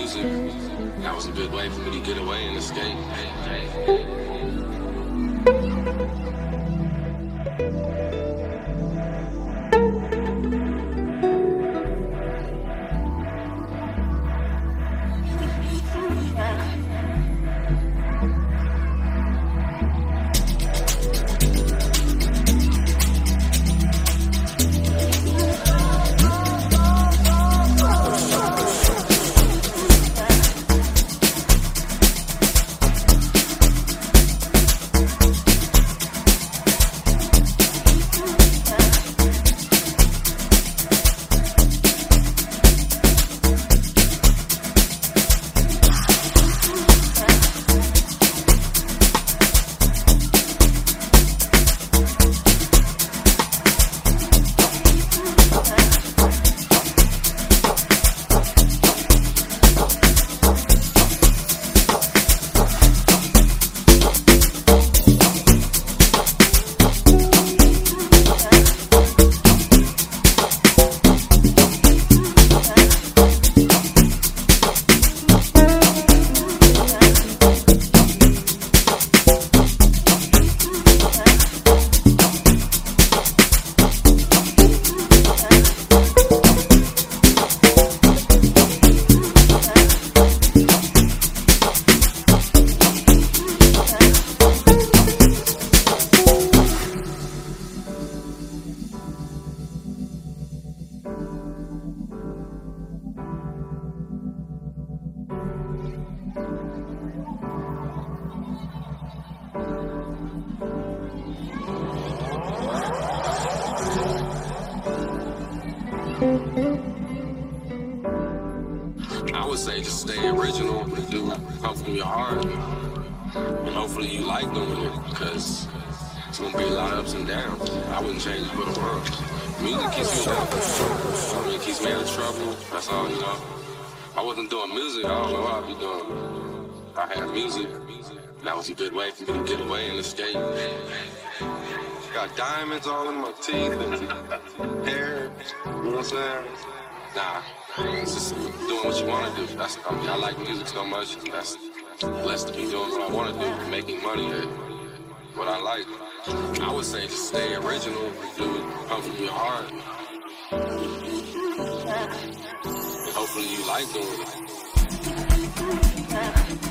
music. That was a good way for me to get away and escape. I would say just stay original and do come from your heart. And hopefully you like doing it, because it's going to be a lot of ups and downs. I wouldn't change it for the world. Music keeps me down. I mean, it keeps me out of trouble. That's all, you know. If I wasn't doing music, I don't know what I'd be doing. I had music. That was a good way for me to get away and escape. Got diamonds all in my teeth and hair. You know what I'm saying? Nah, it's just doing what you want to do. I like music so much. That's blessed to be doing what I want to do, making money at what I like. I would say just stay original, do it, come from your heart. And hopefully you like doing it.